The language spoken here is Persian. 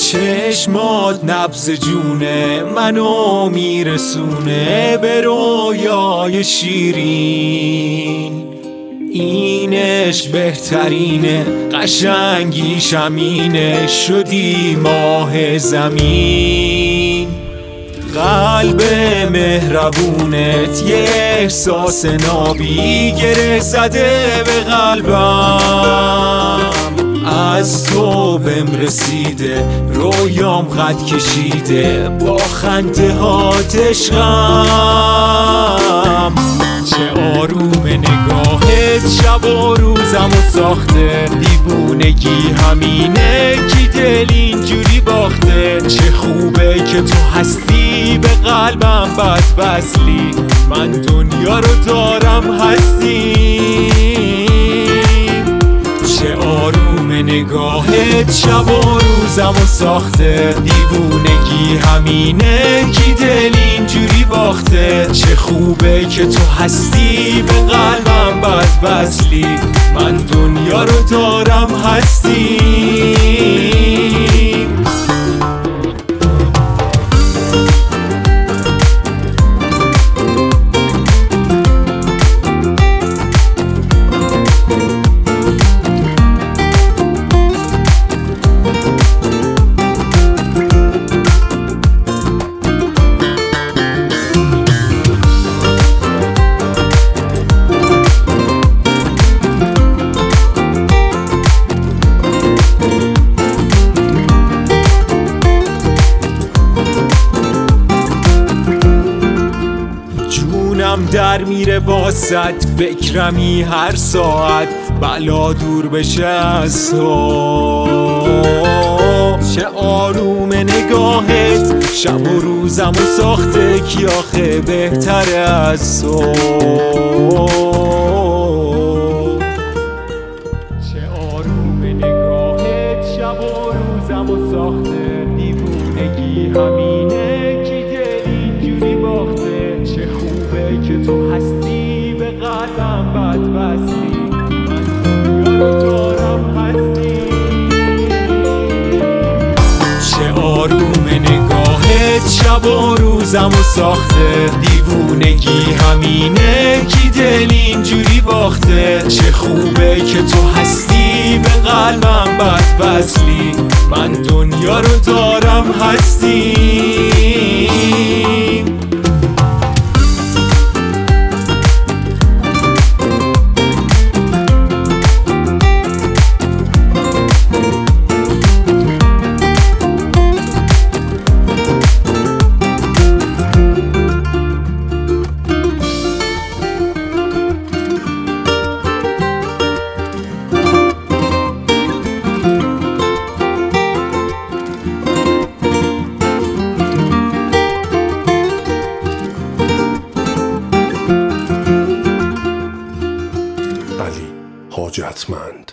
چشمات نبض جونه منو میرسونه به رویای شیرین. اینش بهترینه، قشنگیش همینه، شدی ماه زمین. قلب مهربونت یه احساس نابی گره زده به قلبم. از تو بهم رسیده، رویام خط کشیده، با خنده هات عشقم. چه آروم نگاهت شب و روزمو ساخته، دیوونگی همینه کی دل اینجوری باخته. چه خوبه که تو هستی به قلبم بد وصلی، من دنیا رو دارم هستی. چه آروم نگاهت شب و روزمو ساخته، دیوونگی همینه کی دل اینجوری باخته. چه خوبه که تو هستی به قلبم بد وصلی، من دنیا رو دارم هستی. در میره واسط فکرمی هر ساعت، بلا دور بشه از تو. چه آروم نگاهت شب و روزمو ساخته، کی آخه بهتر از تو. چه آروم نگاهت شب و روزمو ساخته، دیوونگی همینه کی دل اینجوری باخته. چه خوبه که تو هستی به قلبم بد وصلی، من دنیا رو دارم هستی. چه آروم نگاهت شب و روزمو ساخته، دیوونگی همینه کی دل اینجوری باخته. چه خوبه که تو هستی به قلبم بد وصلی، من دنیا رو دارم هستی. حاجتمند.